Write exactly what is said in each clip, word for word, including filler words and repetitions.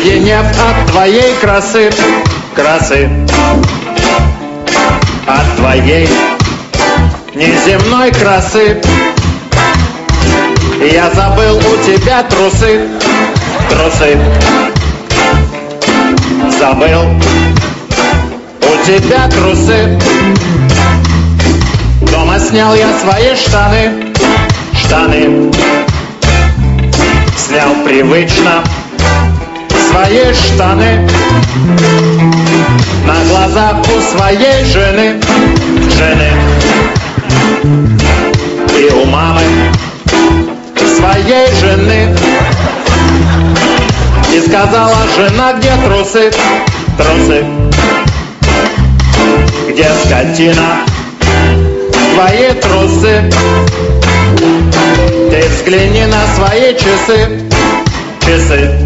опьянев от твоей красы, красы, от твоей неземной красы. Я забыл у тебя трусы, трусы, забыл у тебя трусы. Дома снял я свои штаны, штаны, снял привычно свои штаны. На глазах у своей жены, жены, и у мамы своей жены. И сказала жена: где трусы, трусы, где, скотина, твои трусы? Ты взгляни на свои часы, часы,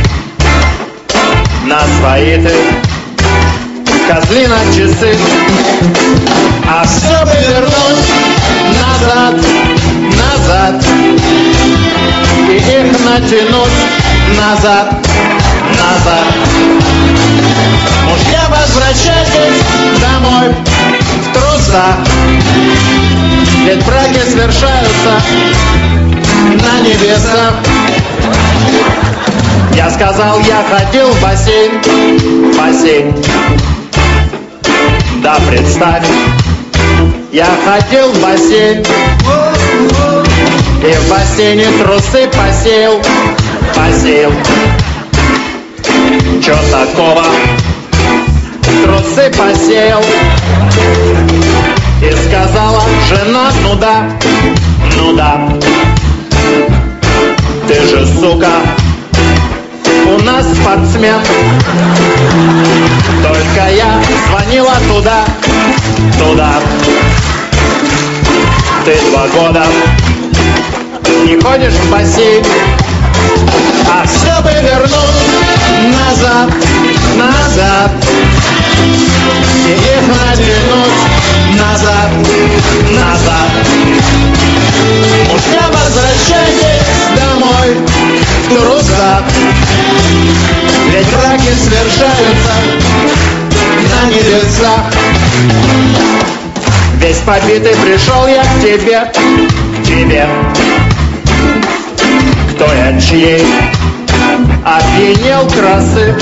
на свои ты, козлина, часы. А все бы вернуть назад, назад, и их натянуть назад, назад. Мужья, возвращайтесь домой в трусах, ведь браки совершаются на небесах. Я сказал, я ходил в бассейн, в бассейн. Да, представь, я ходил в бассейн, и в бассейне трусы посеял, посеял. Чё такого? Трусы посеял. И сказала жена: ну да, ну да, ты же, сука, у нас спортсмен. Только я звонила туда, туда. Ты два года не ходишь в бассейн, а все бы вернуть назад, назад, и их натянуть назад, назад. Мужья, возвращайтесь домой в трусах, ведь браки совершаются на небесах. Весь побитый пришел я к тебе, к тебе. Кто я, чьей опьянел красы,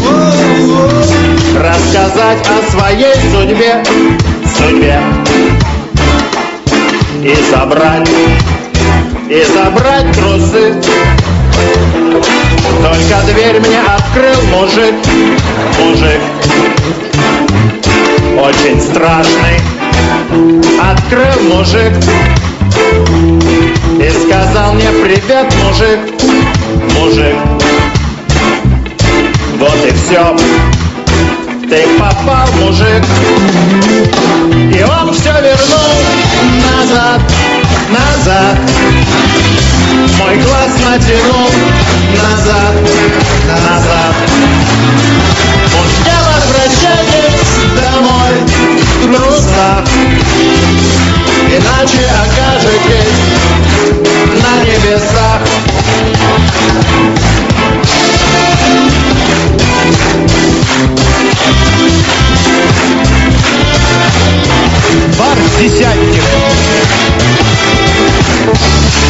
рассказать о своей судьбе, судьбе. И забрать, и забрать трусы. Только дверь мне открыл мужик, мужик, очень страшный. Открыл мужик и сказал мне: привет, мужик, мужик. Вот и все, ты попал, мужик. И он все вернул назад, назад. Мой глаз натянул назад, назад. Мужья, возвращайтесь домой в трусах, иначе окажетесь на небесах. Бар «Десятник».